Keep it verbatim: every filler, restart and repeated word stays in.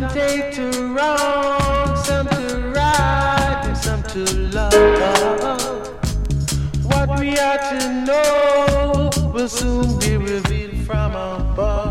Some take to wrong, some to right, and some to love. What we are to know will soon be revealed from above.